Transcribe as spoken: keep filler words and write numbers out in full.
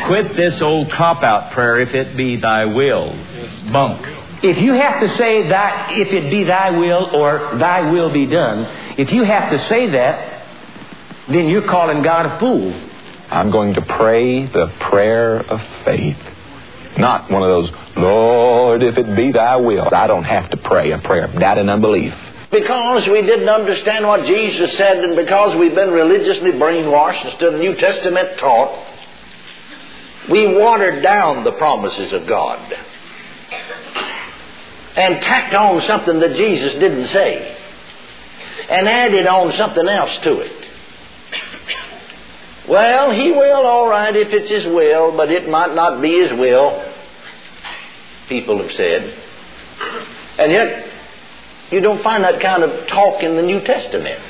quit this old cop-out prayer, if it be thy will. Bunk. If you have to say that, if it be thy will or thy will be done, if you have to say that, then you're calling God a fool. I'm going to pray the prayer of faith. Not one of those, Lord, if it be thy will. I don't have to pray a prayer of doubt and unbelief. Because we didn't understand what Jesus said, and because we've been religiously brainwashed instead of the New Testament taught, we watered down the promises of God and tacked on something that Jesus didn't say and added on something else to it. Well, He will, all right, if it's His will, but it might not be His will, people have said. And yet, you don't find that kind of talk in the New Testament.